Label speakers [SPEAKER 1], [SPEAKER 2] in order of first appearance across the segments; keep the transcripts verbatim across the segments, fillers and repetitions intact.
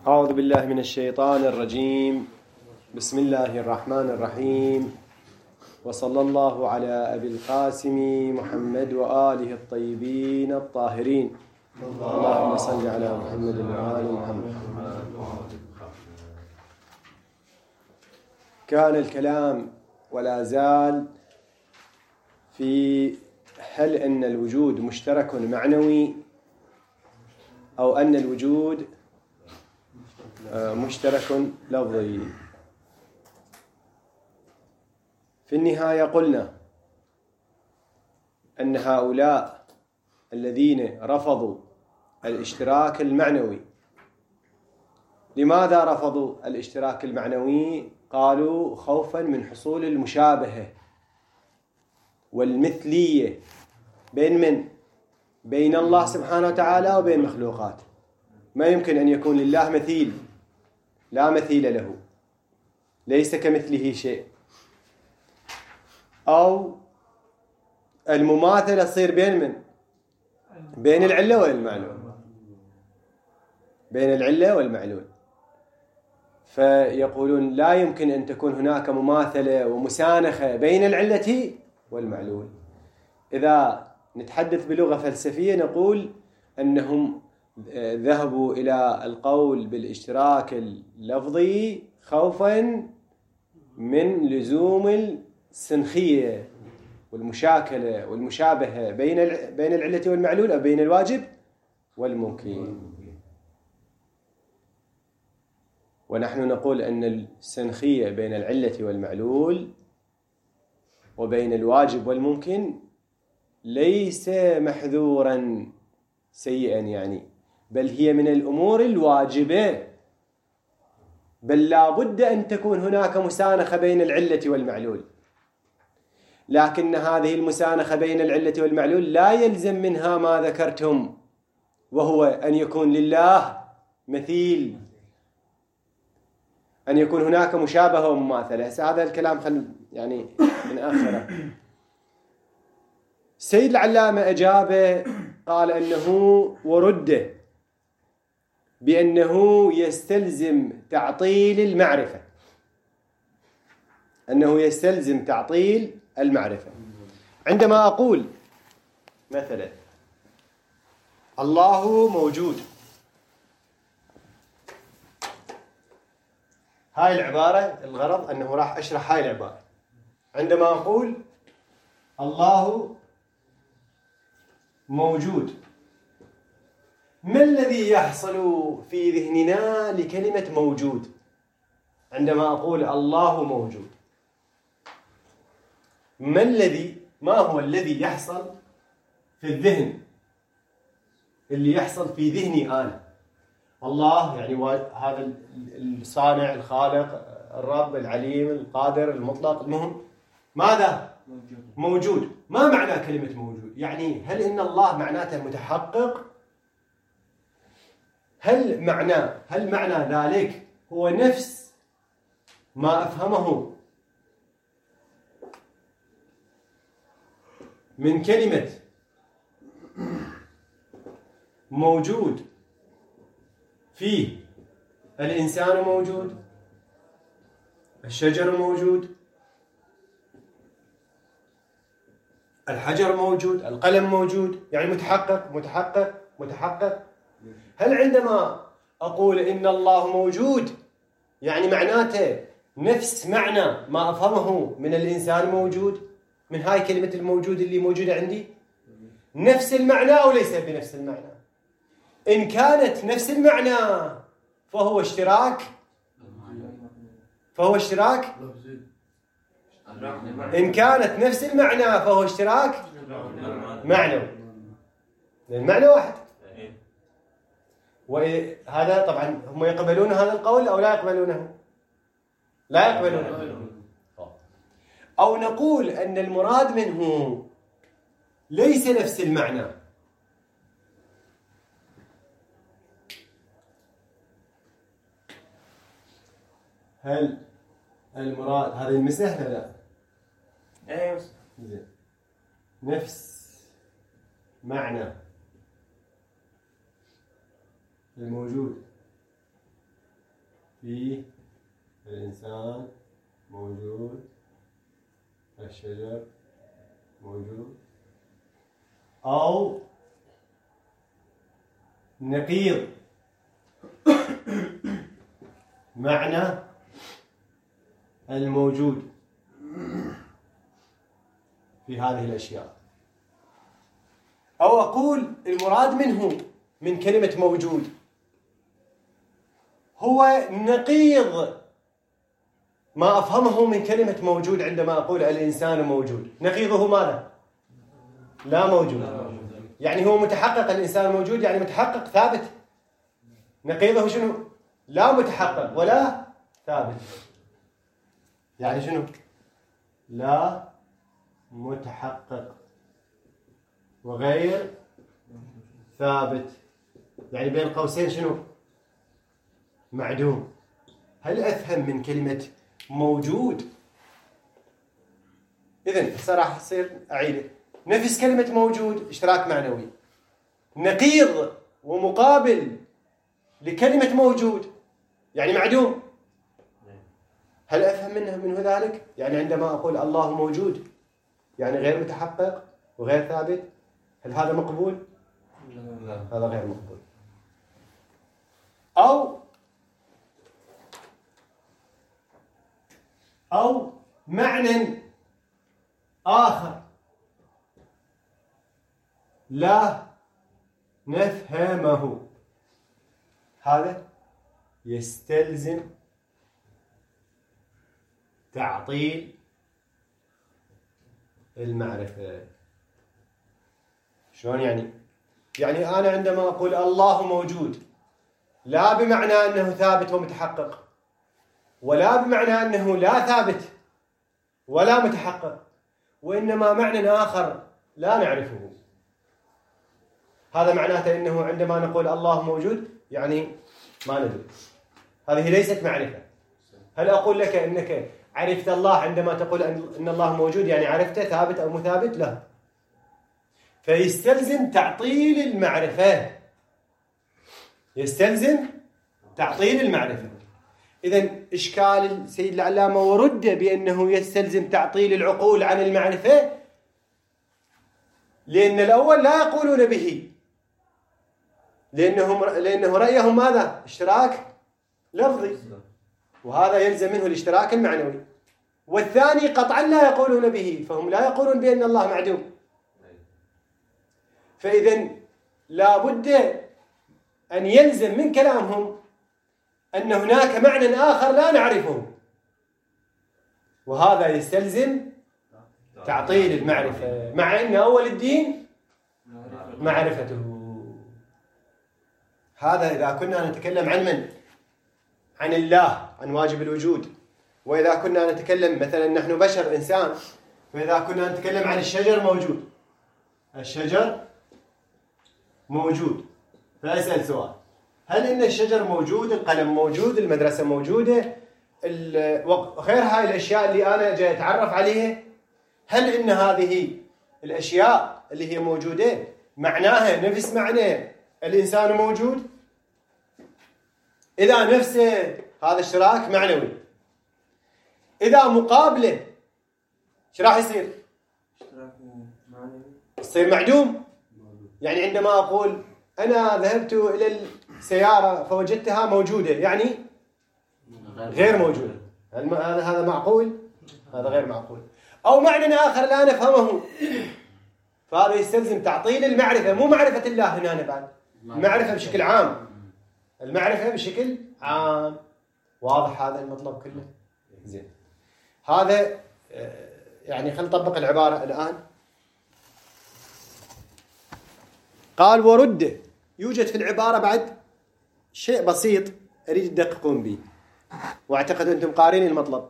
[SPEAKER 1] أعوذ بالله من الشيطان الرجيم. بسم الله الرحمن الرحيم، وصلى الله على أبي القاسم محمد وآله الطيبين الطاهرين. اللهم صل على محمد وآل محمد. كان الكلام ولا زال في هل أن الوجود مشترك معنوي أو أن الوجود مشترك لفظي. في النهاية قلنا أن هؤلاء الذين رفضوا الاشتراك المعنوي، لماذا رفضوا الاشتراك المعنوي؟ قالوا خوفا من حصول المشابهة والمثلية بين من؟ بين الله سبحانه وتعالى وبين مخلوقاته. ما يمكن أن يكون لله مثيل، لا مثيل له، ليس كمثله شيء. أو المماثلة تصير بين من؟ بين العلة والمعلول، بين العلة والمعلول. فيقولون لا يمكن أن تكون هناك مماثلة ومسانخة بين العلة والمعلول. إذا نتحدث بلغة فلسفية نقول أنهم ذهبوا إلى القول بالاشتراك اللفظي خوفا من لزوم السنخية والمشاكلة والمشابهة بين بين العلة والمعلول أو بين الواجب والممكن. ونحن نقول أن السنخية بين العلة والمعلول وبين الواجب والممكن ليس محذورا سيئا يعني، بل هي من الأمور الواجبة، بل لا بد أن تكون هناك مسانخة بين العلة والمعلول. لكن هذه المسانخة بين العلة والمعلول لا يلزم منها ما ذكرتم، وهو أن يكون لله مثيل، أن يكون هناك مشابهة ومماثلة. هذا الكلام خل يعني من آخره. سيد العلامة أجابه قال أنه ورده بأنه يستلزم تعطيل المعرفة، أنه يستلزم تعطيل المعرفة. عندما أقول مثلا الله موجود، هاي العبارة الغرض أنه راح أشرح هاي العبارة. عندما أقول الله موجود، ما الذي يحصل في ذهننا لكلمة موجود؟ عندما أقول الله موجود، ما الذي ما هو الذي يحصل في الذهن، اللي يحصل في ذهني أنا؟ الله يعني هذا الصانع الخالق الرب العليم القادر المطلق، المهم ماذا؟ موجود. ما معنى كلمة موجود؟ يعني هل إن الله معناته متحقق؟ هل معنى هل معنى ذلك هو نفس ما أفهمه من كلمة موجود؟ فيه الإنسان موجود، الشجر موجود، الحجر موجود، القلم موجود، يعني متحقق متحقق متحقق. هل عندما أقول إن الله موجود يعني معناته نفس معنى ما أفهمه من الإنسان موجود، من هاي كلمة الموجود اللي موجودة عندي؟ نفس المعنى أو ليس بنفس المعنى؟ إن كانت نفس المعنى فهو اشتراك فهو اشتراك إن كانت نفس المعنى فهو اشتراك معنوي، المعنى واحد. وهذا طبعا هم يقبلون هذا القول أو لا يقبلونه؟ لا يقبلونه. أو نقول أن المراد منه ليس نفس المعنى، هل المراد هذه المسألة لا؟ ايوه زين، نفس معنى الموجود فيه الإنسان موجود، الشجر موجود، أو نقيض معنى الموجود في هذه الأشياء، أو أقول المراد منه من كلمة موجود هو نقيض ما أفهمه من كلمة موجود عندما أقول الإنسان موجود. نقيضه ماذا؟ لا موجود. يعني هو متحقق الإنسان موجود، يعني متحقق ثابت. نقيضه شنو؟ لا متحقق ولا ثابت. يعني شنو؟ لا متحقق وغير ثابت، يعني بين قوسين شنو؟ معدوم. هل أفهم من كلمة موجود؟ إذن صراحة أصير أعيده. نفس كلمة موجود اشتراك معنوي، نقيض ومقابل لكلمة موجود يعني معدوم. هل أفهم منه منه ذلك؟ يعني عندما أقول الله موجود يعني غير متحقق وغير ثابت، هل هذا مقبول؟ لا. هذا غير مقبول. أو أو معنى آخر لا نفهمه، هذا يستلزم تعطيل المعرفة. شلون يعني؟ يعني أنا عندما أقول الله موجود لا بمعنى أنه ثابت ومتحقق، ولا بمعنى أنه لا ثابت ولا متحقق، وإنما معنى آخر لا نعرفه. هذا معناته أنه عندما نقول الله موجود يعني ما ندري، هذه ليست معرفة. هل أقول لك أنك عرفت الله عندما تقول أن الله موجود يعني عرفته ثابت أو مثابت؟ لا. فيستلزم تعطيل المعرفة، يستلزم تعطيل المعرفة. إذن إشكال السيد العلامة ورد بأنه يستلزم تعطيل العقول عن المعرفة، لأن الأول لا يقولون به، لأنهم لأنه رأيهم ماذا؟ اشتراك لفظي، وهذا يلزم منه الاشتراك المعنوي. والثاني قطعا لا يقولون به، فهم لا يقولون بأن الله معدوم. فإذن لا بد أن يلزم من كلامهم أن هناك معنى آخر لا نعرفه، وهذا يستلزم تعطيل المعرفة، مع أن أول الدين معرفته. هذا إذا كنا نتكلم عن من؟ عن الله، عن واجب الوجود. وإذا كنا نتكلم مثلا نحن بشر إنسان، وإذا كنا نتكلم عن الشجر موجود، الشجر موجود، فأسأل سؤال: هل إن الشجر موجود، القلم موجود، المدرسة موجودة، غير هاي الأشياء اللي أنا جاي أتعرف عليها، هل إن هذه الأشياء اللي هي موجودة معناها نفس معنى الإنسان موجود؟ إذا نفس هذا اشتراك معنوي، إذا مقابله ايش راح يصير؟ اشتراك معنوي يصير معدوم. يعني عندما أقول أنا ذهبت إلى السيارة فوجدتها موجودة يعني غير موجودة، هذا هذا معقول؟ هذا غير معقول. أو معنى آخر لا نفهمه، فهذا يستلزم تعطيل المعرفة، مو معرفة الله هنا بعد، المعرفة بشكل عام، المعرفة بشكل عام. واضح هذا المطلب كله؟ زين. هذا يعني خلينا نطبق العبارة الآن. قال ورد، يوجد في العبارة بعد شيء بسيط أريد تدققون به، واعتقد أنتم قارين المطلب.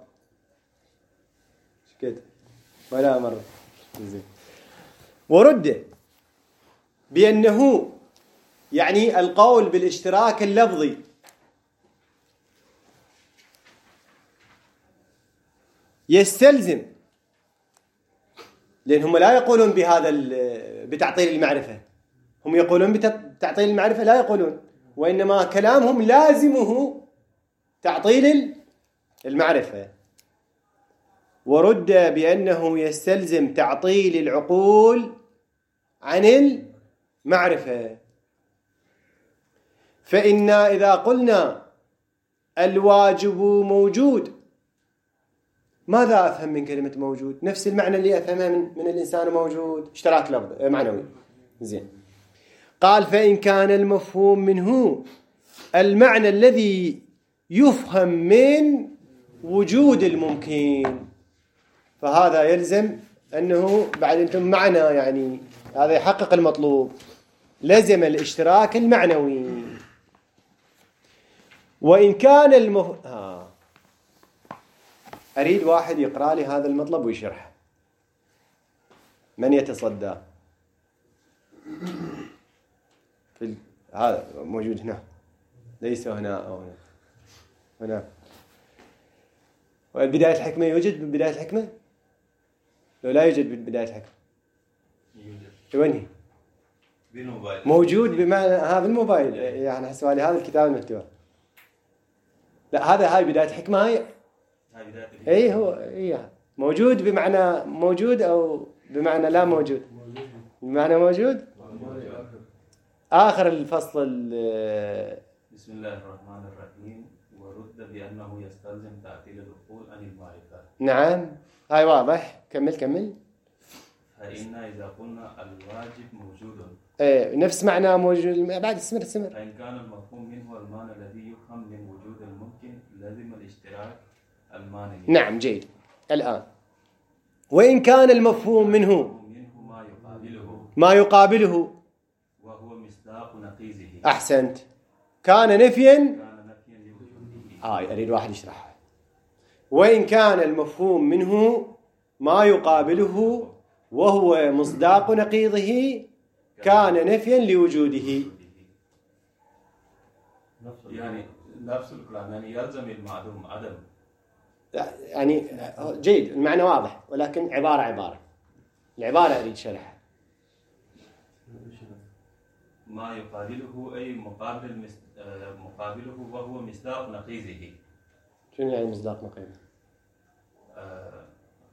[SPEAKER 1] كده ولا مرة. زين. ورد بأنه يعني القول بالاشتراك اللفظي يستلزم، لأنهم لا يقولون بهذا بتعطيل المعرفة، هم يقولون بتعطيل المعرفة لا يقولون، وإنما كلامهم لازمه تعطيل المعرفة، ورد بأنه يستلزم تعطيل العقول عن المعرفة. فإنا إذا قلنا الواجب موجود، ماذا أفهم من كلمة موجود؟ نفس المعنى اللي أفهمها من, من الإنسان موجود، اشتراك لفظي معنوي. زين. قال فإن كان المفهوم منه المعنى الذي يفهم من وجود الممكن، فهذا يلزم أنه بعد أنتم معنى، يعني هذا يحقق المطلوب، لزم الاشتراك المعنوي. وإن كان المف... ها. أريد واحد يقرأ لي هذا المطلب ويشرحه. من يتصدى؟ في ال... هذا موجود هنا، ليس هنا أو هنا. هنا. بداية الحكمة يوجد بداية الحكمة؟ لو لا يوجد بداية الحكمة يوجد. وين هي؟ بالموبايل. موجود بمعنى ها بالموبايل، يعني حسوا لي هذا الكتاب المفتوح. لا هذا هاي بداية الحكمة، هاي هاي بداية الحكمة. اي هو اي موجود بمعنى موجود او بمعنى لا موجود؟ بمعنى موجود. آخر الفصل.
[SPEAKER 2] بسم الله الرحمن الرحيم. ورد بأنه يستلزم تعطيل العقول عن المعرفة.
[SPEAKER 1] نعم هاي واضح. كمل كمل.
[SPEAKER 2] فإن إذا قلنا الواجب موجود،
[SPEAKER 1] ايه نفس معنى موجود. بعد استمر استمر.
[SPEAKER 2] فإن كان المفهوم منه المعنى الذي يفهم من وجود الممكن لازم الاشتراك المعنوي.
[SPEAKER 1] نعم جيد. الآن وإن كان المفهوم منه
[SPEAKER 2] منه ما يقابله
[SPEAKER 1] ما يقابله
[SPEAKER 2] وهو مصداق نقيضه.
[SPEAKER 1] أحسنت. كان نفيا.
[SPEAKER 2] كان نفيا لوجوده.
[SPEAKER 1] آه أريد واحد يشرحها. وإن كان المفهوم منه ما يقابله وهو مصداق نقيضه كان نفيا لوجوده.
[SPEAKER 2] يعني نفس الكلام، يعني يلزم المعدوم عدم.
[SPEAKER 1] يعني جيد المعنى واضح، ولكن عبارة عبارة العبارة أريد شرح.
[SPEAKER 2] ما يقابله أي مقابل مس... مقابله وهو مصداق نقيضه.
[SPEAKER 1] شنو يعني مصداق نقيضه؟
[SPEAKER 2] آه...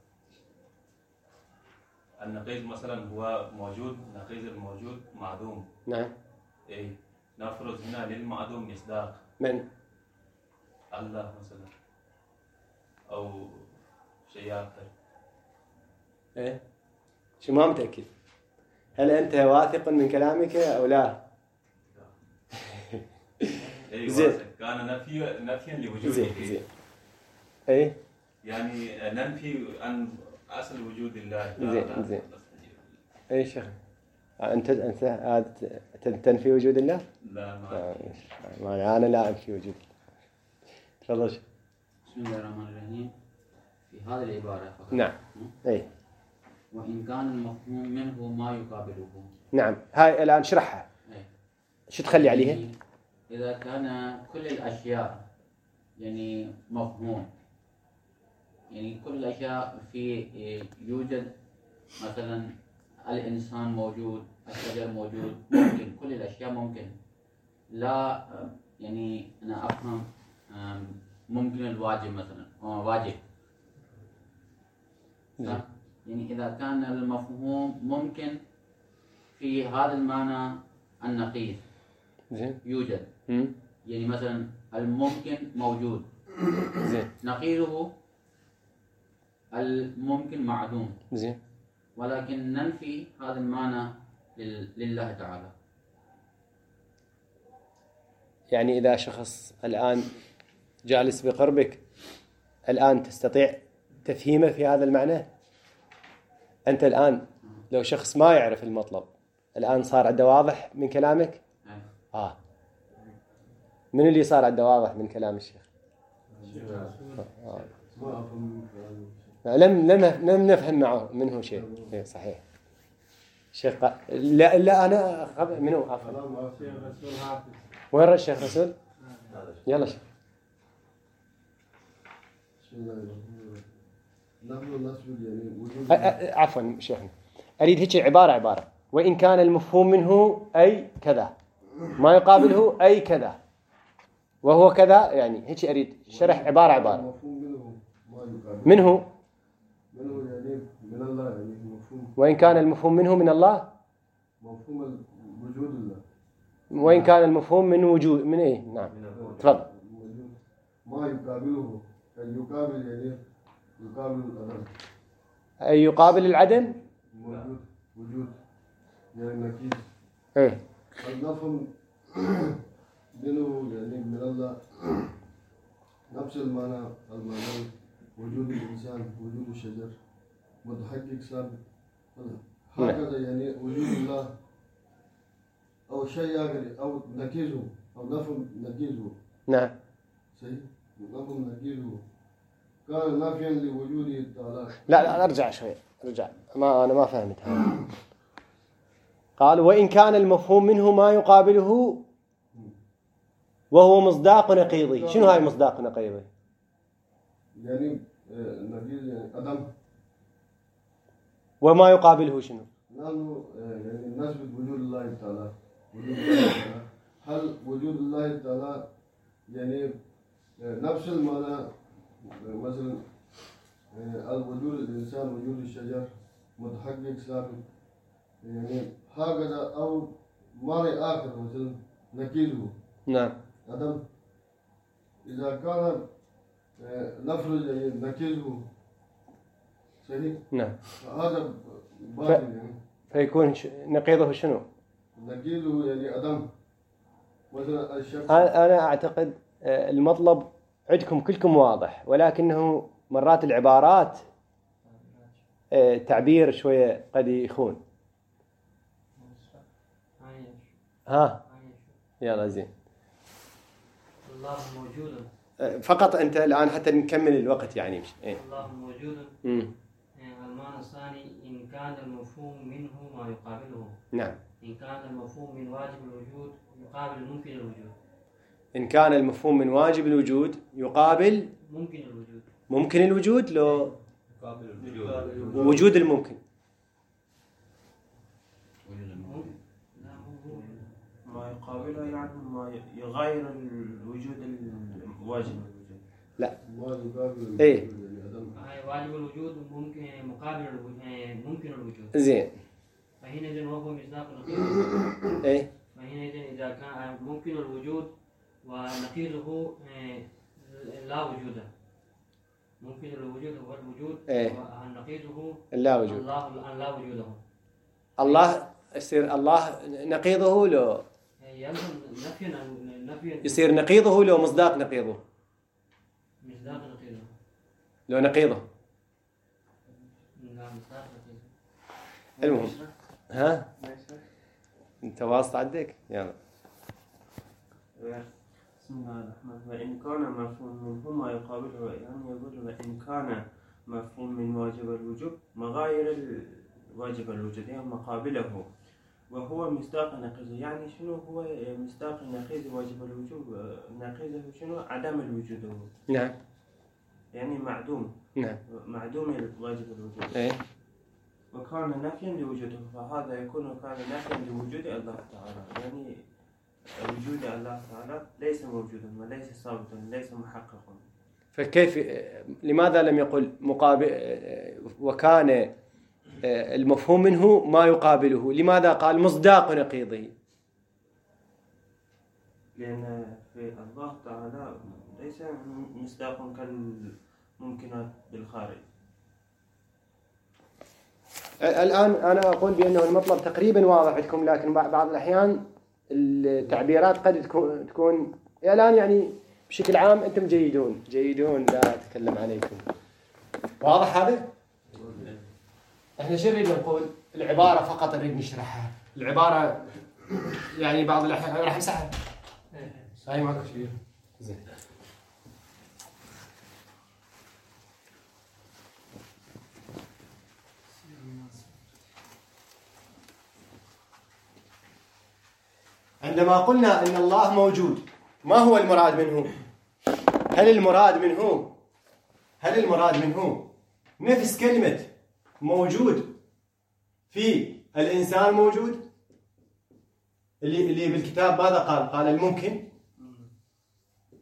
[SPEAKER 2] النقيض مثلا هو موجود، نقيض الموجود معدوم.
[SPEAKER 1] نعم.
[SPEAKER 2] أي نفرض هنا للمعدوم مصداق.
[SPEAKER 1] من؟
[SPEAKER 2] الله مثلا أو شيء آخر.
[SPEAKER 1] إيه؟ شو ما متأكد؟ هل أنت واثق من كلامك أو لا؟
[SPEAKER 2] أي واثق. كان نفي نفيا لوجوده.
[SPEAKER 1] زين زين. إيه؟
[SPEAKER 2] يعني ننفي عن أصل وجود الله.
[SPEAKER 1] زين زين. أي شيخ؟ أنت أنت تنفي وجود الله؟
[SPEAKER 2] لا ما.
[SPEAKER 1] ما أنا لا أنفي وجود الله. تفضل.
[SPEAKER 3] بسم الله الرحمن الرحيم. في هذه العبارة فقط.
[SPEAKER 1] نعم. أي.
[SPEAKER 3] وإن كان المفهوم منه ما يقابله.
[SPEAKER 1] نعم. هاي الآن شرحها.
[SPEAKER 3] أي.
[SPEAKER 1] شو تخلي عليها؟
[SPEAKER 3] يعني إذا كان كل الأشياء يعني مفهوم، يعني كل الأشياء في يوجد، مثلا الإنسان موجود، الشجر موجود، ممكن كل الأشياء ممكن. لا يعني أنا أفهم ممكن الواجب مثلا واجب. يعني إذا كان المفهوم ممكن في هذا المعنى النقيض يوجد. يعني مثلا الممكن موجود، نقيضه الممكن معدوم.
[SPEAKER 1] زين.
[SPEAKER 3] ولكن ننفي هذا المعنى لله تعالى.
[SPEAKER 1] يعني إذا شخص الآن جالس بقربك الآن تستطيع تفهيمه في هذا المعنى؟ أنت الآن لو شخص ما يعرف المطلب الآن صار عنده واضح من كلامك؟ آه. من اللي صار عنده واضح من كلام الشيخ؟ آه. لم لم لم نفهم معه منه شيء. إيه صحيح. الشيخ قال لا لا أنا منو عفوا. وين الشيخ رسول؟ يلا شيخ. عفوا شيخنا أريد هيك عبارة عبارة. وإن كان المفهوم منه أي كذا ما يقابله أي كذا. وهو كذا، يعني هيك أريد شرح عبارة عبارة.
[SPEAKER 4] مفهوم منه ما يقابل.
[SPEAKER 1] منه
[SPEAKER 4] منه يعني من الله، يعني مفهوم.
[SPEAKER 1] وإن كان المفهوم منه من الله،
[SPEAKER 4] مفهوم وجود الله.
[SPEAKER 1] وإن كان المفهوم من وجود من إيه؟ نعم تفضل.
[SPEAKER 4] ما يقابله، يقابل يعني يقابل العدم.
[SPEAKER 1] أي يقابل العدم؟
[SPEAKER 4] موجود وجود يعني نكيس.
[SPEAKER 1] إيه.
[SPEAKER 4] النفهم منه يعني من الله نفس المعنى، المعنى وجود الإنسان، وجود الشجر متحقق ثابت. هكذا يعني وجود الله أو شيء آخر أو نكيزه أو نفهم نكيزه.
[SPEAKER 1] نعم.
[SPEAKER 4] صحيح. نفهم نكيزه كان نافيا لوجوده تعالى.
[SPEAKER 1] لا لا ارجع شوي، ارجع، ما أنا ما فهمت هذا. قال وإن كان المفهوم منه ما يقابله وهو مصداق نقيضي. شنو هاي مصداق نقيضي؟
[SPEAKER 4] يعني نقيض يعني عدم.
[SPEAKER 1] وما يقابله شنو؟
[SPEAKER 4] نحن يعني نثبت وجود الله تعالى. وجود الله تعالى. هل وجود الله تعالى يعني نفس المعنى مثلا وجود الإنسان، وجود الشجر متحقق ثابت، يعني هكذا أو معنى آخر مثلا نكيله.
[SPEAKER 1] نعم.
[SPEAKER 4] عدم. إذا كان نفرض يعني نكيله صحيح.
[SPEAKER 1] نعم.
[SPEAKER 4] هذا باطل يعني.
[SPEAKER 1] فيكون نقيضه شنو؟
[SPEAKER 4] نقيضه يعني عدم. مثلا الشك.
[SPEAKER 1] أنا أعتقد المطلب عندكم كلكم واضح، ولكنه مرات العبارات تعبير شوية قد يخون. ها يلا زين.
[SPEAKER 3] الله موجود.
[SPEAKER 1] فقط أنت الآن حتى نكمل الوقت يعني مش. إيه؟
[SPEAKER 3] الله موجود. المعنى الثاني إن كان المفهوم منه ما يقابله.
[SPEAKER 1] نعم.
[SPEAKER 3] إن كان المفهوم من واجب الوجود يقابل ممكن الوجود.
[SPEAKER 1] إن كان المفهوم من واجب الوجود يقابل
[SPEAKER 3] ممكن الوجود.
[SPEAKER 1] ممكن الوجود لو
[SPEAKER 2] يقابل الوجود.
[SPEAKER 1] وجود الممكن.
[SPEAKER 5] ما يقابله يعني ما يغير الوجود الواجب الوجود.
[SPEAKER 1] لا.
[SPEAKER 4] ما يقابل.
[SPEAKER 1] إيه.
[SPEAKER 3] هاي واجب الوجود ممكن مقابل ممكن الوجود.
[SPEAKER 1] زين.
[SPEAKER 3] فهنا وهو مصداق نقيض.
[SPEAKER 1] إيه.
[SPEAKER 3] فهنا إذا كان ممكن الوجود ونقيضه لا وجود. ممكن الوجود هو الوجود.
[SPEAKER 1] إيه.
[SPEAKER 3] ونقيضه
[SPEAKER 1] لا وجود.
[SPEAKER 3] الله لا وجوده.
[SPEAKER 1] الله يصير الله نقيضه لو
[SPEAKER 3] نفيا نفيا
[SPEAKER 1] يصير نقيضه لو مصداق نقيضه.
[SPEAKER 3] مصداق نقيضه.
[SPEAKER 1] لو نقيضه.
[SPEAKER 3] لا مصداق نقيضه.
[SPEAKER 1] المهم ها انت واصل عندك يلا.
[SPEAKER 5] بسم الله الرحمن الرحيم. وإن كان مفهوم منه ما يقابله، يعني يقول وإن كان مفهوم من واجب الوجوب مغاير واجب الوجود يعني مقابله، وهو مصداق نقيضه. يعني شنو هو مصداق نقيض واجب الوجوب؟ نقيضه شنو؟ عدم الوجود.
[SPEAKER 1] نعم.
[SPEAKER 5] يعني معدوم.
[SPEAKER 1] نعم.
[SPEAKER 5] معدوم واجب الوجود.
[SPEAKER 1] ايه.
[SPEAKER 5] وكان نفيا لوجوده، فهذا يكون كان نفيا لوجود الله تعالى. يعني وجود الله تعالى ليس موجودا وليس ثابتا ليس محققا.
[SPEAKER 1] فكيف لماذا لم يقل مقابل وكان المفهوم منه ما يقابله؟ لماذا قال مصداق نقيضه؟
[SPEAKER 5] لأن في الله تعالى ليس مصداق كالممكنات بالخارج.
[SPEAKER 1] الآن أنا أقول بأنه المطلب تقريبا واضح عندكم، لكن بعض الأحيان التعبيرات قد تكون الآن يعني بشكل عام أنتم جيدون جيدون لا أتكلم عليكم. واضح هذا؟ احنا شو نريد نقول؟ العبارة فقط نريد نشرحها. العبارة يعني بعض الأحيان راح امسحها. هاي ماكو شيء. زين. عندما قلنا إن الله موجود، ما هو المراد منه؟ هل المراد منه هل المراد منه نفس كلمة موجود في الإنسان موجود؟ اللي اللي بالكتاب ماذا قال؟ قال الممكن.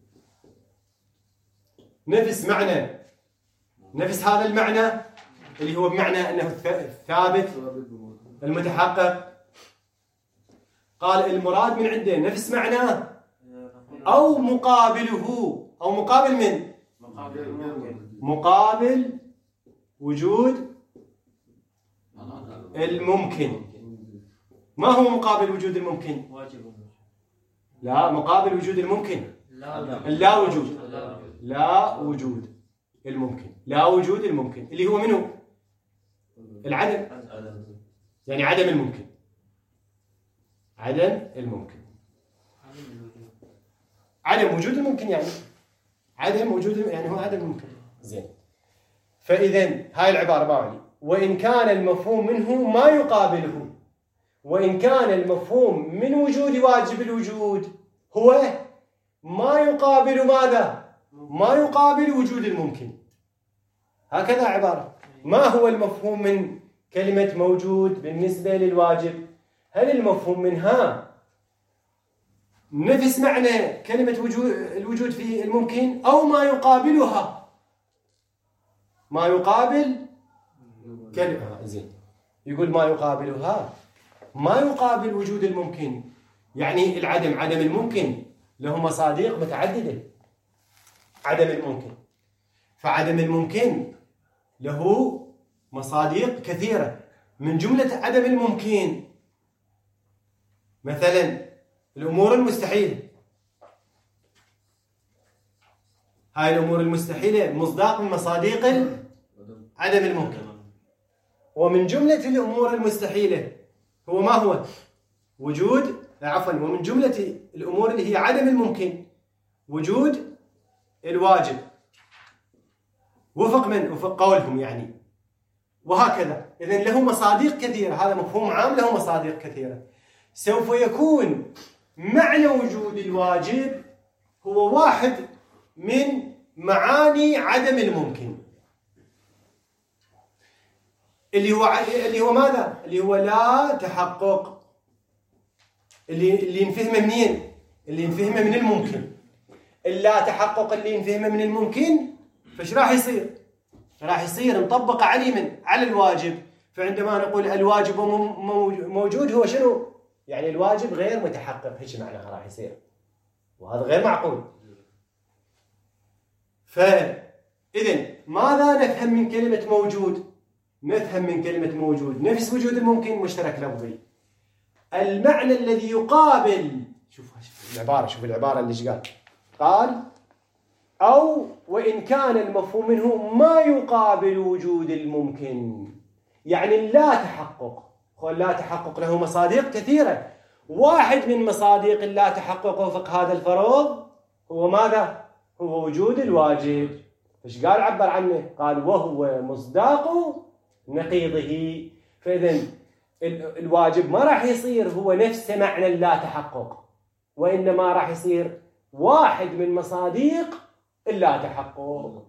[SPEAKER 1] نفس معنى نفس هذا المعنى اللي هو بمعنى أنه الثابت المتحقق. قال المراد من عنده نفس معناه أو مقابله، أو مقابل من؟ مقابل وجود الممكن. ما هو مقابل وجود الممكن؟ لا، مقابل وجود الممكن لا وجود لا وجود الممكن لا وجود الممكن اللي هو منه العدم، يعني عدم الممكن عدم الممكن عدم وجود الممكن، يعني عدم وجود يعني هو عدم الممكن. زين، فإذا هاي العبارة باعي وإن كان المفهوم منه ما يقابله، وإن كان المفهوم من وجود واجب الوجود هو ما يقابل ماذا؟ ما يقابل وجود الممكن. هكذا عبارة. ما هو المفهوم من كلمة موجود بالنسبة للواجب؟ هل المفهوم منها نفس معنى كلمة وجود الوجود في الممكن أو ما يقابلها؟ ما يقابل كلمة. زين، يقول ما يقابلها، ما يقابل وجود الممكن، يعني العدم، عدم الممكن له مصادق متعددة. عدم الممكن، فعدم الممكن له مصادق كثيرة. من جملة عدم الممكن مثلا الأمور المستحيلة. هاي الأمور المستحيلة مصداق من مصادق عدم الممكن. ومن جملة الأمور المستحيلة هو ما هو؟ وجود عفوا ومن جملة الأمور اللي هي عدم الممكن وجود الواجب وفق من؟ وفق قولهم يعني. وهكذا. إذن له مصادق كثيرة. هذا مفهوم عام له مصادق كثيرة. سوف يكون معنى وجود الواجب هو واحد من معاني عدم الممكن، اللي هو اللي هو ماذا؟ اللي هو لا تحقق. اللي اللي نفهمه منين؟ اللي نفهمه من الممكن. اللا تحقق اللي نفهمه من الممكن، فايش راح يصير؟ راح يصير نطبق عليه من على الواجب. فعندما نقول الواجب موجود هو شنو؟ يعني الواجب غير متحقق، هيك معناها راح يصير، وهذا غير معقول. فإذن ماذا نفهم من كلمة موجود؟ نفهم من كلمة موجود نفس وجود الممكن مشترك لفظي. المعنى الذي يقابل، شوف العبارة، شوف العبارة اللي ايش قال. قال أو وإن كان المفهوم منه ما يقابل وجود الممكن، يعني لا تحقق. لا تحقق له مصادق كثيرة. واحد من مصادق اللا تحقق وفق هذا الفرض هو ماذا؟ هو وجود الواجب. ايش قال عبر عنه؟ قال وهو مصداق نقيضه. فإذن الواجب ما راح يصير هو نفس معنى اللا تحقق، وإنما راح يصير واحد من مصادق اللا تحقق.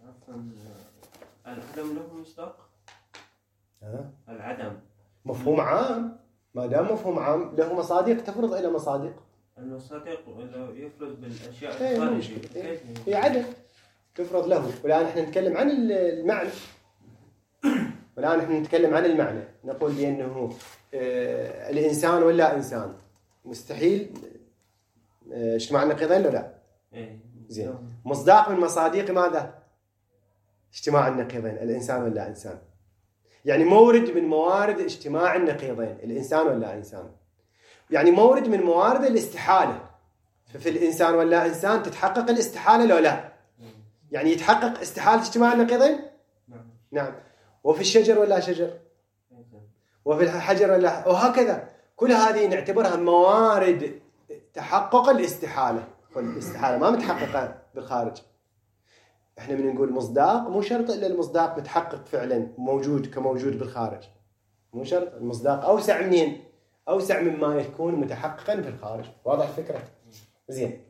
[SPEAKER 5] العدم له مصداق؟ العدم
[SPEAKER 1] مفهوم عام. ما دام مفهوم عام له مصادق تفرض إلى مصادق.
[SPEAKER 5] المصادق يفرض بالأشياء الخارجية.
[SPEAKER 1] هي عدم تفرض له. والآن احنا نتكلم عن المعنى. والآن احنا نتكلم عن المعنى. نقول بأنه آه الإنسان ولا إنسان مستحيل آه اجتماع النقيضين ولا لا؟ زين. مصداق من مصادق ماذا؟ اجتماع النقيضين. الإنسان ولا إنسان، يعني مورد من موارد اجتماع النقيضين. الإنسان ولا إنسان، يعني مورد من موارد الاستحالة. ففي الإنسان ولا إنسان تتحقق الاستحالة لو لا؟ يعني يتحقق استحالة اجتماع النقيضين؟ نعم. وفي الشجر ولا شجر؟ وفي الحجر ولا، وهكذا. كل هذه نعتبرها موارد تحقق الاستحالة. والاستحالة ما متحققة بالخارج. احنا من نقول مصداق مو شرط الا المصداق متحقق فعلا موجود كموجود بالخارج. مو شرط. المصداق اوسع منين؟ اوسع مما يكون متحققا في الخارج. واضح الفكرة؟ زين.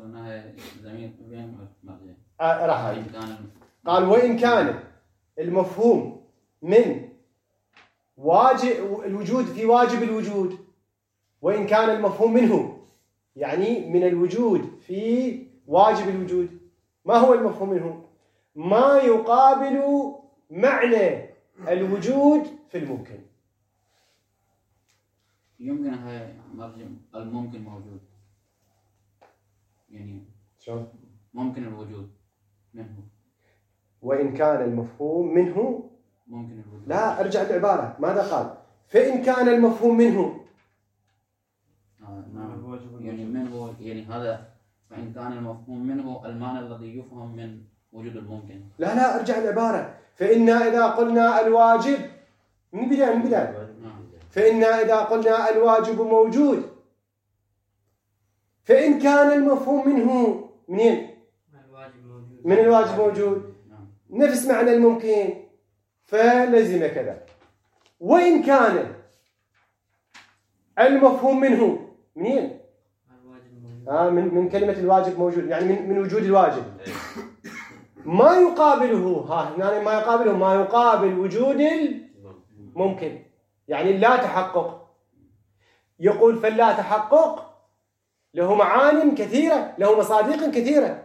[SPEAKER 1] آه راح قال وإن كان المفهوم من واجب الوجود في واجب الوجود، وإن كان المفهوم منه يعني من الوجود في واجب الوجود، ما هو المفهوم منه؟ ما يقابل معنى الوجود في الممكن.
[SPEAKER 6] يمكن هاي الممكن موجود، يعني
[SPEAKER 1] شلون؟
[SPEAKER 6] ممكن الوجود منه،
[SPEAKER 1] وإن كان المفهوم منه
[SPEAKER 6] ممكن الوجود.
[SPEAKER 1] لا، ارجع العبارة ماذا قال؟ فإن كان المفهوم منه
[SPEAKER 6] آه نعم، يعني منه، يعني هذا فإن كان المفهوم منه المعنى الذي يفهم من وجود الممكن.
[SPEAKER 1] لا لا ارجع العبارة. فإنا إذا قلنا الواجب من بداية من بداية فإنا إذا قلنا الواجب موجود، فإن كان المفهوم منه منين؟ من الواجب موجود، نفس معنى الممكن، فلزم كذا. وإن كان المفهوم منه منين؟ آه من من كلمة الواجب موجود، يعني من من وجود الواجب. ما يقابله، ها هنا ما يقابله ما يقابل وجود الممكن، يعني لا تحقق. يقول فلا تحقق له معان كثيرة، له مصادق كثيرة،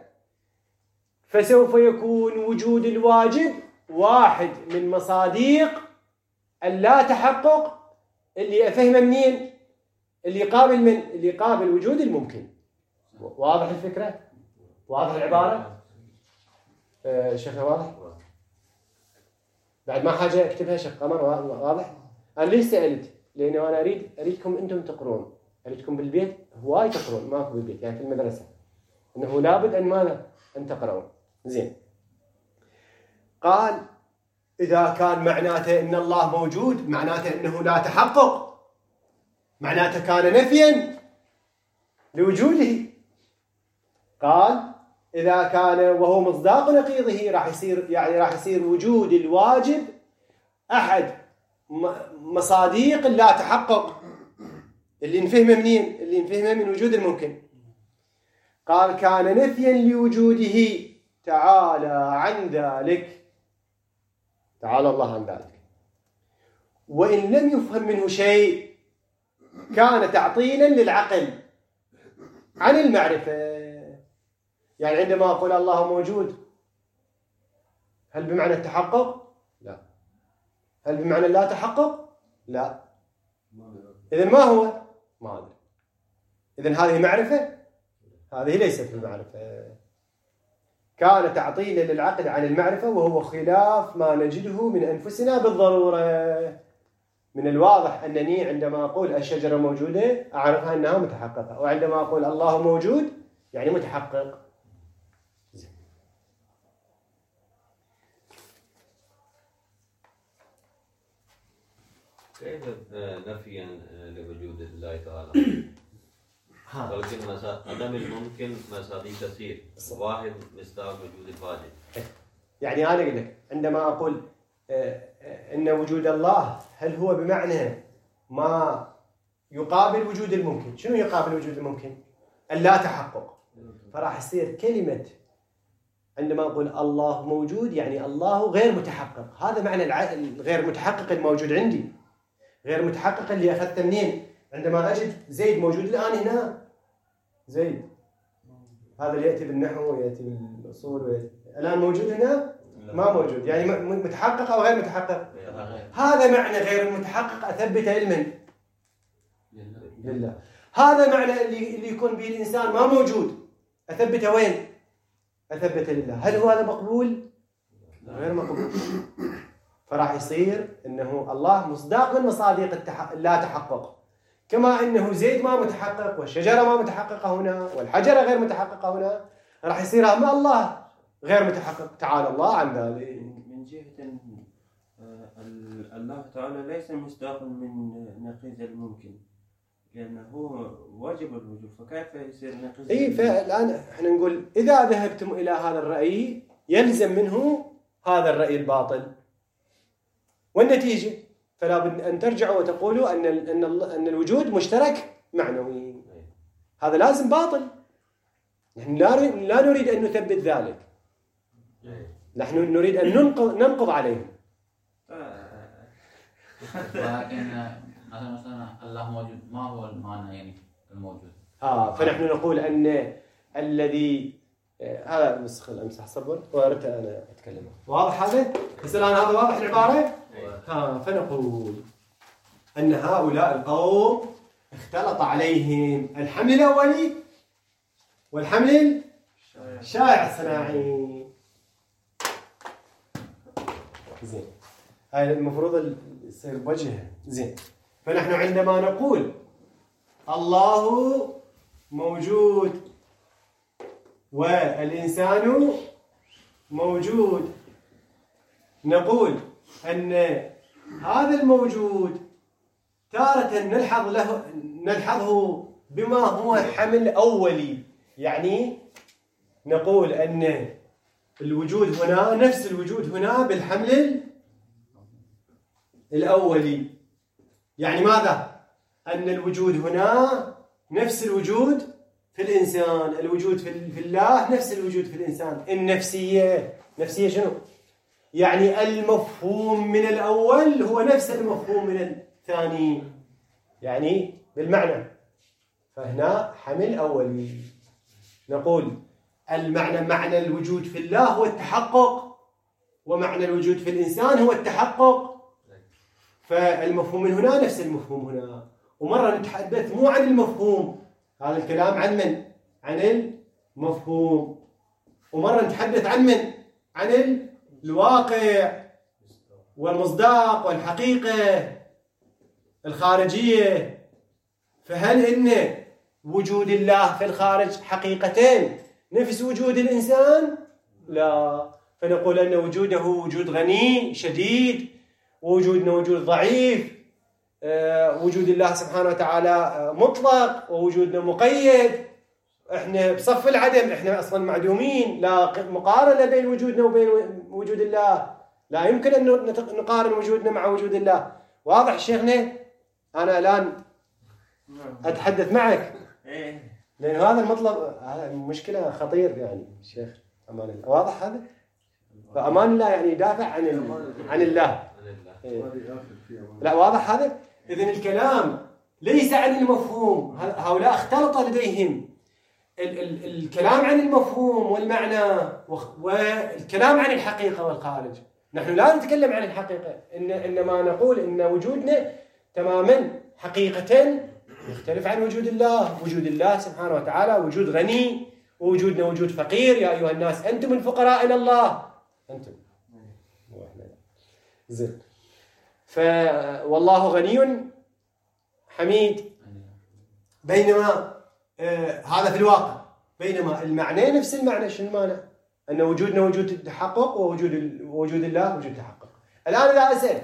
[SPEAKER 1] فسوف يكون وجود الواجب واحد من مصادق اللا تحقق اللي أفهمه منين؟ اللي يقابل من اللي يقابل وجود الممكن. واضح الفكرة؟ واضح العبارة؟ آه شيخ واضح؟ بعد ما حاجة اكتبها شيخ قمر. واضح؟ أنا ليش سألت؟ لأنه أنا أريد أريدكم أنتم تقرون، أريدكم بالبيت هواي تقرون، ماكو بالبيت يعني في المدرسة، أنه لابد أن ماذا؟ أن تقرون. زين. قال إذا كان معناته أن الله موجود معناته أنه لا تحقق، معناته كان نفيا لوجوده. قال إذا كان وهو مصداق نقيضه راح يصير، يعني راح يصير وجود الواجب أحد مصادق لا تحقق اللي نفهمه منين؟ اللي نفهمه من وجود الممكن. قال كان نفيا لوجوده تعالى عن ذلك، تعالى الله عن ذلك. وإن لم يفهم منه شيء كان تعطيلا للعقل عن المعرفة. يعني عندما أقول الله موجود هل بمعنى التحقق؟ لا. هل بمعنى لا تحقق؟ لا. إذن ما هو؟ ما أدري. إذن هذه معرفة؟ هذه ليست المعرفة. كان تعطيلا للعقل عن المعرفة، وهو خلاف ما نجده من أنفسنا بالضرورة. من الواضح أنني عندما أقول الشجرة موجودة أعرفها أنها متحققة، وعندما أقول الله موجود يعني متحقق.
[SPEAKER 7] كيف نفيا لوجود الله تعالى؟ ولكن عدم الممكن مصادق كثير، واحد مصداق وجود الواجب.
[SPEAKER 1] يعني أنا أقول لك عندما أقول أن وجود الله هل هو بمعنى ما يقابل وجود الممكن؟ شنو يقابل وجود الممكن؟ اللا تحقق. فراح يصير كلمة عندما أقول الله موجود يعني الله غير متحقق. هذا معنى الغير متحقق الموجود عندي. غير متحقق اللي أخذته منين؟ عندما أجد زيد موجود الآن هنا، زيد هذا اللي يأتي بالنحو ويأتي بالأصول ويأتي. الآن موجود هنا؟ ما موجود، يعني متحقق أو غير متحقق. هذا معنى غير المتحقق أثبته لمن؟ لله. هذا معنى اللي اللي يكون به الإنسان ما موجود أثبته وين؟ أثبته لله. هل هو هذا مقبول؟ غير مقبول. فراح يصير إنه الله مصداق من مصادق التح... لا تحقق، كما إنه زيد ما متحقق والشجرة ما متحققة هنا والحجرة غير متحققة هنا، راح يصير أما الله غير متحقق تعالى الله عن ذلك.
[SPEAKER 5] من جهة الله تعالى ليس مصداق من نقيض الممكن، لأنه واجب الوجود، فكيف يصير نقيض؟
[SPEAKER 1] إيه، فالآن إحنا نقول إذا ذهبتم إلى هذا الرأي يلزم منه هذا الرأي الباطل، والنتيجة فلا بد أن ترجعوا وتقولوا أن أن أن الوجود مشترك معنوي. هذا لازم باطل. نحن لا لا نريد أن نثبت ذلك، نحن نريد أن ننقض ننقض عليهم.
[SPEAKER 6] ولكن مثلا الله موجود، ما هو المعنى يعني الموجود؟
[SPEAKER 1] آه فنحن نقول أن الذي هذا نسخ الامسح صبر واردت انا اتكلم. واضح هذا؟ بس الان هذا واضح العباره؟ ها فنقول ان هؤلاء القوم اختلط عليهم الحمل الاولي والحمل الشائع الصناعي. زين هاي المفروض يصير بوجهها. زين فنحن عندما نقول الله موجود والإنسان موجود نقول أن هذا الموجود تارة نلحظ له نلحظه بما هو حمل أولي، يعني نقول أن الوجود هنا نفس الوجود هنا بالحمل الأولي. يعني ماذا؟ أن الوجود هنا نفس الوجود في الإنسان، الوجود في الله نفس الوجود في الإنسان. النفسية نفسية شنو؟ يعني المفهوم من الأول هو نفس المفهوم من الثاني، يعني بالمعنى. فهنا حمل أولي. نقول المعنى معنى الوجود في الله هو التحقق، ومعنى الوجود في الإنسان هو التحقق. فالمفهوم من هنا نفس المفهوم هنا. ومرة نتحدث مو عن المفهوم، هذا الكلام عن من؟ عن المفهوم. ومرة نتحدث عن من؟ عن الواقع والمصداق والحقيقة الخارجية. فهل إن وجود الله في الخارج حقيقتين نفس وجود الإنسان؟ لا. فنقول أن وجوده وجود غني شديد، ووجودنا وجود ضعيف. وجود الله سبحانه وتعالى مطلق ووجودنا مقيد. احنا بصف العدم، احنا اصلا معدومين، لا مقارنه بين وجودنا وبين وجود الله. لا يمكن ان نقارن وجودنا مع وجود الله. واضح شيخنا؟ انا الان اتحدث معك لان هذا المطلب، هذا مشكله خطير يعني شيخ. امان الله واضح هذا؟ فامان الله يعني يدافع عن عن الله. لا واضح هذا؟ إذن الكلام ليس عن المفهوم. هؤلاء اختلط لديهم ال- ال- الكلام عن المفهوم والمعنى والكلام عن الحقيقة والخارج. نحن لا نتكلم عن الحقيقة، إن إنما نقول إن وجودنا تماما حقيقة يختلف عن وجود الله. وجود الله سبحانه وتعالى وجود غني، ووجودنا وجود فقير. يا أيها الناس أنتم الفقراء إلى الله. أنتم زين. فوالله غني حميد. بينما آه هذا في الواقع، بينما المعنى نفس المعنى. شنو المعنى؟ أن وجودنا وجود التحقق، ووجود وجود الله وجود التحقق. الآن إذا أسأل،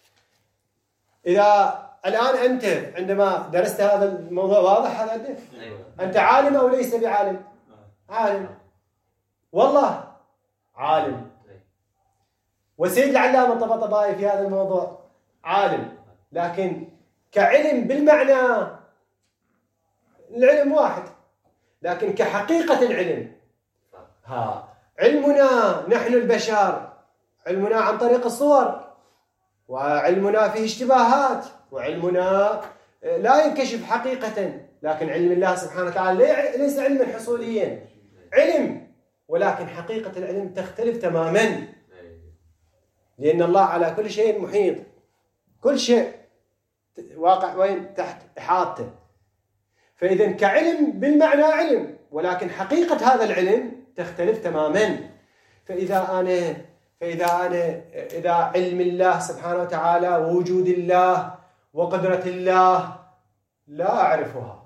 [SPEAKER 1] إذا الآن أنت عندما درست هذا الموضوع واضح هذا أنت؟ أنت عالم أو ليس بعالم؟ عالم. والله عالم. وسيد العلامة الطباطبائي في هذا الموضوع عالم، لكن كعلم بالمعنى العلم واحد، لكن كحقيقة العلم ها علمنا نحن البشر، علمنا عن طريق الصور، وعلمنا فيه اشتباهات، وعلمنا لا ينكشف حقيقة. لكن علم الله سبحانه وتعالى ليس علما حصوليا، علم، ولكن حقيقة العلم تختلف تماما، لأن الله على كل شيء محيط. كل شيء واقع وين؟ تحت إحاطته. فإذا كعلم بالمعنى علم، ولكن حقيقة هذا العلم تختلف تماما. فإذا أنا فإذا أنا إذا علم الله سبحانه وتعالى ووجود الله وقدرة الله لا أعرفها،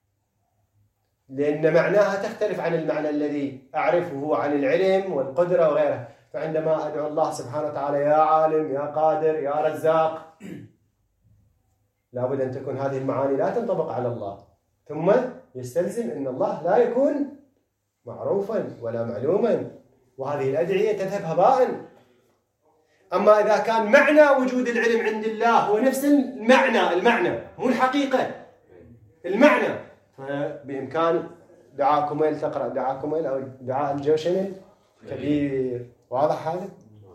[SPEAKER 1] لأن معناها تختلف عن المعنى الذي أعرفه عن العلم والقدرة وغيرها. فعندما أدعو الله سبحانه وتعالى يا عالم يا قادر يا رزاق، لابد أن تكون هذه المعاني لا تنطبق على الله، ثم يستلزم أن الله لا يكون معروفا ولا معلوما، وهذه الأدعية تذهب هباء. أما إذا كان معنى وجود العلم عند الله هو نفس المعنى، المعنى مو الحقيقة، المعنى، فبإمكان دعاء كميل تقرأ دعاء كميل أو دعاء الجوشني كبير. واضح هذا؟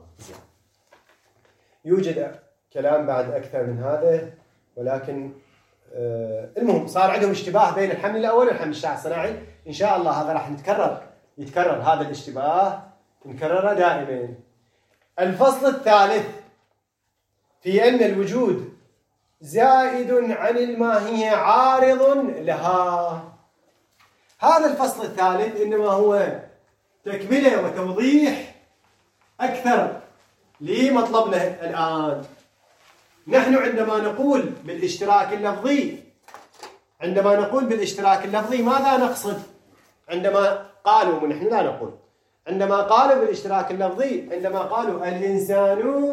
[SPEAKER 1] يوجد كلام بعد أكثر من هذا، ولكن آه المهم صار عندهم اشتباه بين الحمل الأول والحمل الشائع الصناعي. إن شاء الله هذا راح نتكرر يتكرر هذا الاشتباه، نكرره دائما. الفصل الثالث في أن الوجود زائد عن الماهية عارض لها. هذا الفصل الثالث إنما هو تكملة وتوضيح أكثر لمطلبنا الآن. نحن عندما نقول بالاشتراك اللفظي عندما نقول بالاشتراك اللفظي ماذا نقصد؟ عندما قالوا، ونحن لا نقول، عندما قالوا بالاشتراك اللفظي، عندما قالوا الإنسان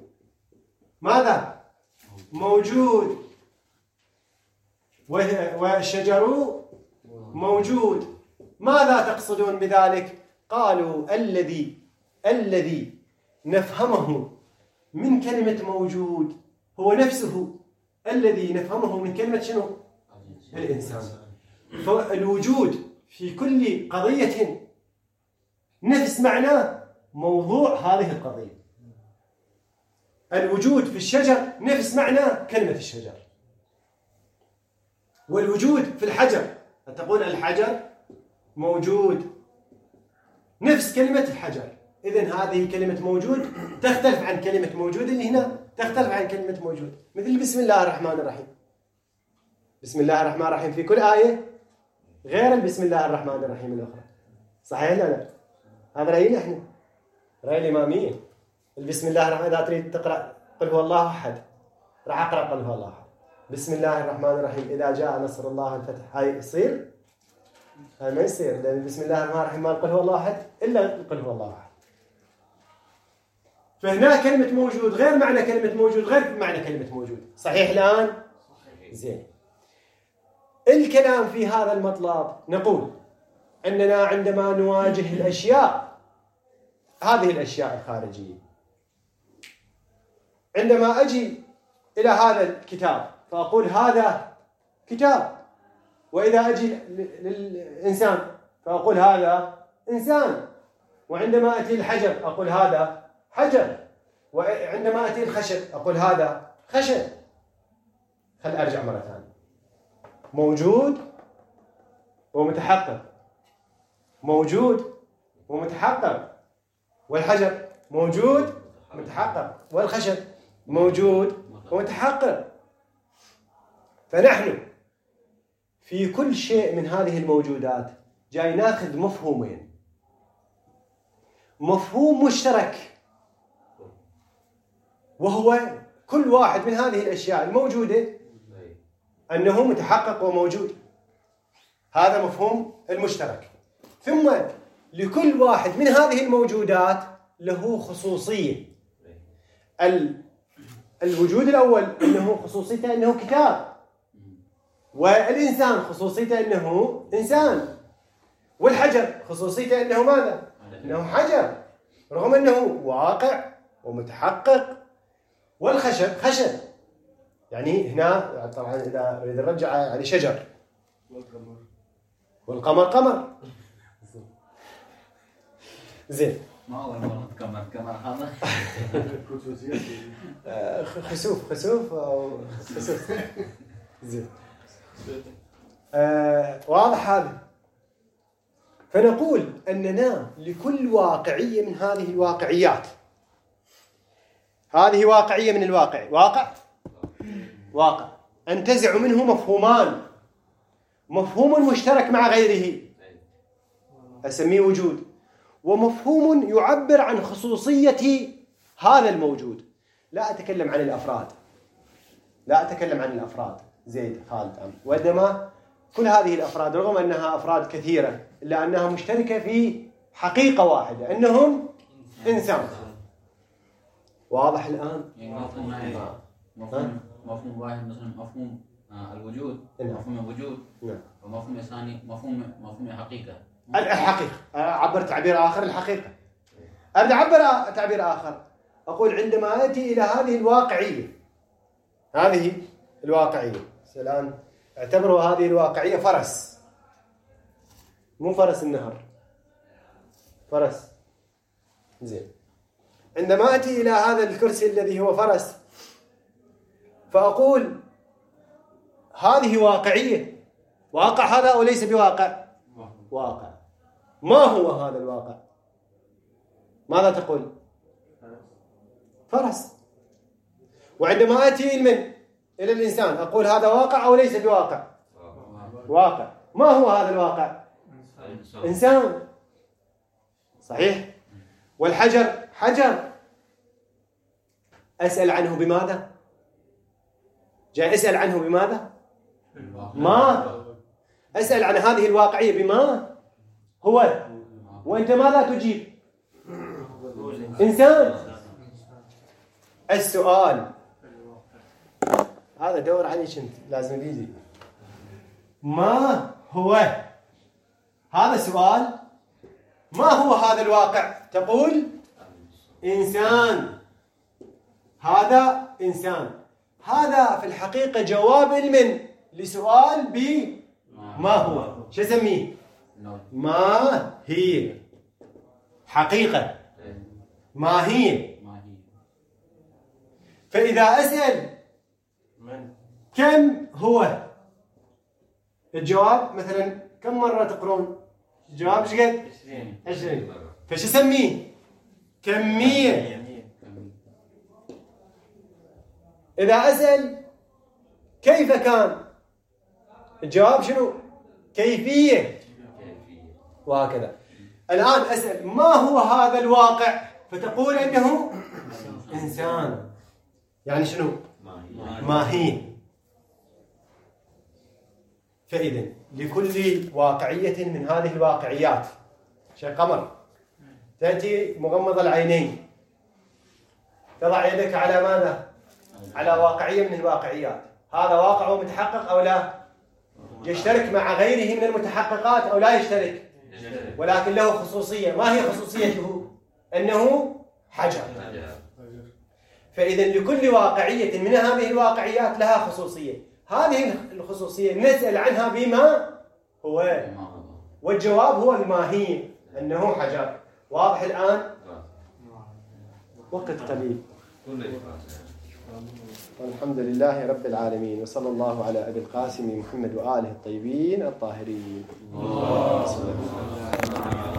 [SPEAKER 1] ماذا؟ موجود، والشجر موجود، ماذا تقصدون بذلك؟ قالوا الذي الذي نفهمه من كلمة موجود هو نفسه الذي نفهمه من كلمة شنو؟ الإنسان. فالوجود في كل قضية نفس معناه موضوع هذه القضية. الوجود في الشجر نفس معناه كلمة الشجر، والوجود في الحجر تقول الحجر موجود نفس كلمة الحجر. إذن هذه كلمة موجود تختلف عن كلمة موجود اللي هنا، تختلف عن كلمة موجود. مثل بسم الله الرحمن الرحيم، بسم الله الرحمن الرحيم في كل آية غير البسم الله الرحمن الرحيم الأخرى، صحيح ولا لا؟ هذا رأينا إحنا، رأي الإمامية. البسم الله الرحمن، إذا تريد تقرأ قل هو الله أحد راح أقرأ قل هو الله أحد. بسم الله الرحمن الرحيم إذا جاء نصر الله الفتح، هاي يصير؟ هاي ما يصير، لأن بسم الله الرحمن الرحيم ما قل هو الله أحد إلا قل هو الله أحد. فهنا كلمة موجود غير معنى كلمة موجود غير معنى كلمة موجود، صحيح الآن؟ زين. الكلام في هذا المطلب نقول أننا عندما نواجه الأشياء، هذه الأشياء الخارجية، عندما أجي إلى هذا الكتاب فأقول هذا كتاب، وإذا أجي للإنسان فأقول هذا إنسان، وعندما أتي الحجر أقول هذا حجر، وعندما أتي الخشب أقول هذا خشب. خل أرجع مرة ثانية. موجود ومتحقق، موجود ومتحقق، والحجر موجود متحقق، والخشب موجود ومتحقق. فنحن في كل شيء من هذه الموجودات جاي ناخذ مفهومين: مفهوم مشترك وهو كل واحد من هذه الأشياء الموجودة أنه متحقق وموجود، هذا مفهوم المشترك. ثم لكل واحد من هذه الموجودات له خصوصية. الوجود الأول أنه خصوصيته أنه كتاب، والإنسان خصوصيته أنه إنسان، والحجر خصوصيته أنه ماذا؟ أنه حجر، رغم أنه واقع ومتحقق. والخشب خشب، يعني هنا طبعا إذا نريد نرجع يعني شجر، والقمر والقمر قمر. زين،
[SPEAKER 6] ما هو المرض قمر قمر هذا
[SPEAKER 1] خسوف خسوف أو خسوف. زين، آه واضح هذا. فنقول أننا لكل واقعية من هذه الواقعيات، هذه واقعية من الواقع، واقع واقع أنتزع منه مفهومان: مفهوم مشترك مع غيره أسميه وجود، ومفهوم يعبر عن خصوصية هذا الموجود. لا أتكلم عن الأفراد، لا أتكلم عن الأفراد زيد خالد عم، وإنما كل هذه الأفراد رغم أنها أفراد كثيرة إلا أنها مشتركة في حقيقة واحدة، أنهم إنسان. واضح الآن؟
[SPEAKER 6] يعني مفهوم مفهوم مفهوم واحد مثلا مفهوم آه الوجود، مفهوم الوجود،
[SPEAKER 1] نعم.
[SPEAKER 6] ومفهوم ثاني مفهوم مفهوم الحقيقة.
[SPEAKER 1] الحقيقة، عبر تعبير آخر الحقيقة. أريد أعبر تعبير آخر، أقول عندما أتي إلى هذه الواقعية، هذه الواقعية الآن اعتبروا هذه الواقعية فرس، مو فرس النهر، فرس. زين، عندما أتي إلى هذا الكرسي الذي هو فرس فأقول هذه واقعية، واقع هذا أو ليس بواقع؟ واقع. ما هو هذا الواقع؟ ماذا تقول؟ فرس. وعندما أتي من إلى الإنسان أقول هذا واقع أو ليس بواقع؟ واقع. ما هو هذا الواقع؟ إنسان. صحيح؟ والحجر حجر. أسأل عنه بماذا؟ جاء أسأل عنه بماذا؟ ما. أسأل عن هذه الواقعية بما هو. وأنت ماذا تجيب؟ إنسان. السؤال هذا دور عليك أنت، لازم يجي. ما هو هذا سؤال. ما هو هذا الواقع؟ تقول إنسان. هذا إنسان. هذا في الحقيقة جواب من لسؤال بما هو. شو اسميه؟ ما هي حقيقة. ما هي. فإذا أسأل كم هو، الجواب مثلا كم مرة تقرون؟ الجواب ايش قد؟ عشرين. فش اسميه؟ كمية. إذا أسأل كيف كان، الجواب شنو؟ كيفية. وهكذا. الآن أسأل ما هو هذا الواقع، فتقول إنه إنسان. يعني شنو؟ ما هي. فإذا لكل واقعية من هذه الواقعيات، شيخ قمر، تأتي مغمض العينين، تضع يدك على ماذا؟ على واقعية من الواقعيات. هذا واقع ومتحقق أو لا؟ يشترك مع غيره من المتحققات أو لا يشترك؟ ولكن له خصوصية. ما هي خصوصيته؟ أنه حجر. فإذا لكل واقعية من هذه الواقعيات لها خصوصية. هذه الخصوصية نسأل عنها بما هو، والجواب هو الماهي، أنه حجر. واضح الآن؟ وقت قليل. والحمد لله رب العالمين، وصلى الله على أبي القاسم محمد وآله الطيبين الطاهرين.